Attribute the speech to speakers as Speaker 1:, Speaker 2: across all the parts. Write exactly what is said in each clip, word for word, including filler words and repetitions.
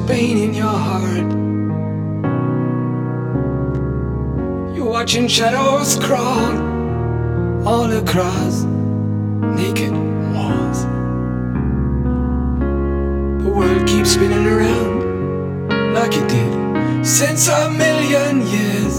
Speaker 1: pain in your heart. You're watching shadows crawl all across naked walls. The world keeps spinning around like it did since a million years.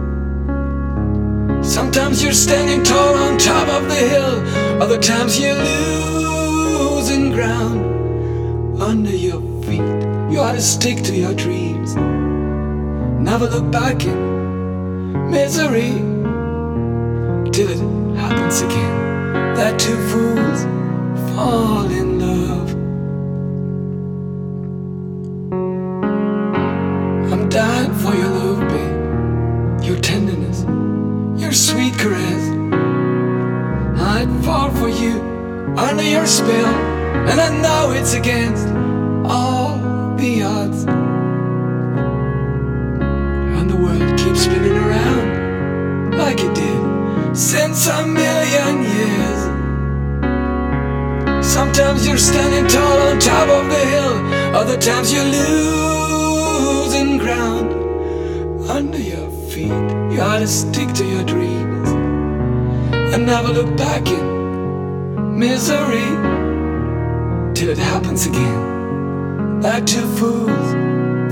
Speaker 1: Sometimes you're standing tall on top of the hill, other times you're losing ground under your feet. You ought to stick to your dreams, never look back in misery till it happens again, that two fools fall in love. I'm dying for your love, babe, your tenderness, your sweet caress. I'd fall for you under your spell, and I know it's against all the odds. And the world keeps spinning around like it did since a million years. Sometimes you're standing tall on top of the hill, other times you're losing ground under your feet. You ought to stick to your dreams and never look back in misery till it happens again, that two fools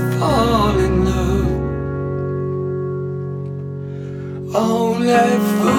Speaker 1: fall in love. Only fools